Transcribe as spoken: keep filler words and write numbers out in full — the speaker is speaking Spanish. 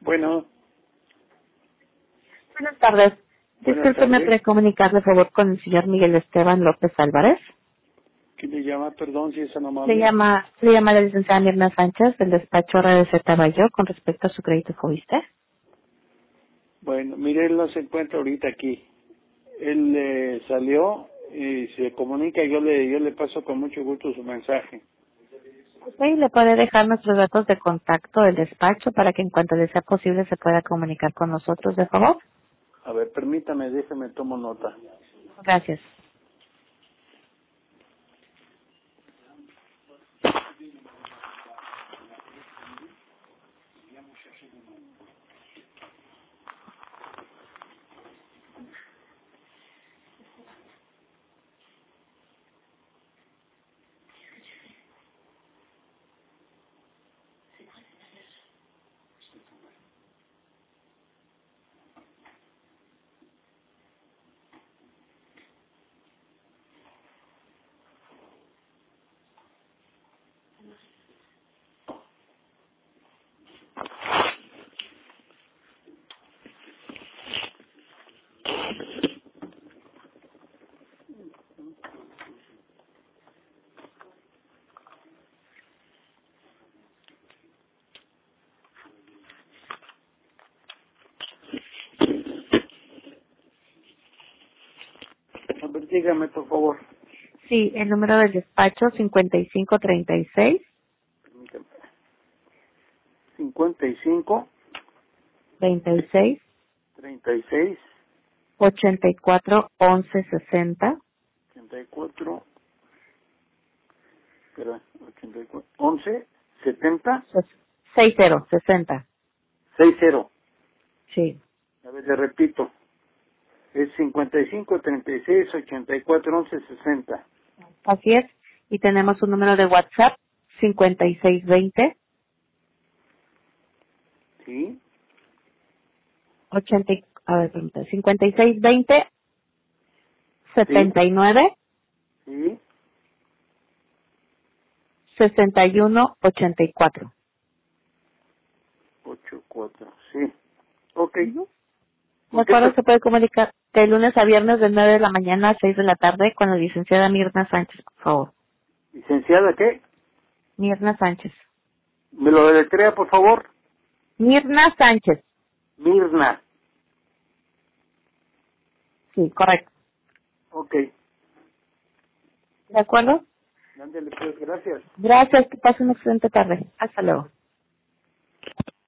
Bueno, Buenas tardes. buenas Discúlpeme, tardes. ¿puede comunicar, por favor, con el señor Miguel Esteban López Álvarez? ¿Quién le llama? Perdón si es tan Le amable. llama, le llama la licenciada Mirna Sánchez del despacho R D Z Bayo con respecto a su crédito Fobiste. Bueno, mire, él no se encuentra ahorita aquí. Él eh, salió y se comunica, yo le yo le paso con mucho gusto su mensaje. Usted le puede dejar nuestros datos de contacto del despacho para que en cuanto le sea posible se pueda comunicar con nosotros, de favor. A ver, permítame, déjeme, tomo nota. Gracias. A ver, dígame, por favor. Sí, el número del despacho cincuenta y cinco treinta y seis Permítame. cincuenta y cinco, treinta y seis treinta y seis, ochenta y cuatro once sesenta ochenta y cuatro, espera, ochenta y cuatro, once, setenta, sesenta sesenta. sesenta. Sí. A ver, le repito. Es cincuenta y cinco, treinta y seis, ochenta y cuatro, once, sesenta. Así es. Y tenemos un número de WhatsApp, cincuenta y seis veinte, ¿Sí? ochenta, a ver, permítame, cincuenta y seis veinte, ¿Sí? setenta y nueve, ¿Sí? sesenta y uno, ochenta y cuatro. ocho cuatro. Sí. Ok. Ujú. De ¿Con qué acuerdo, per- se puede comunicar de lunes a viernes de nueve de la mañana a seis de la tarde con la licenciada Mirna Sánchez, por favor. licenciada qué? Mirna Sánchez. ¿Me lo deletrea, por favor? Mirna Sánchez. Mirna. Sí, correcto. Ok. ¿De acuerdo? Ándale, pues, gracias. Gracias, que pasen una excelente tarde. Hasta luego.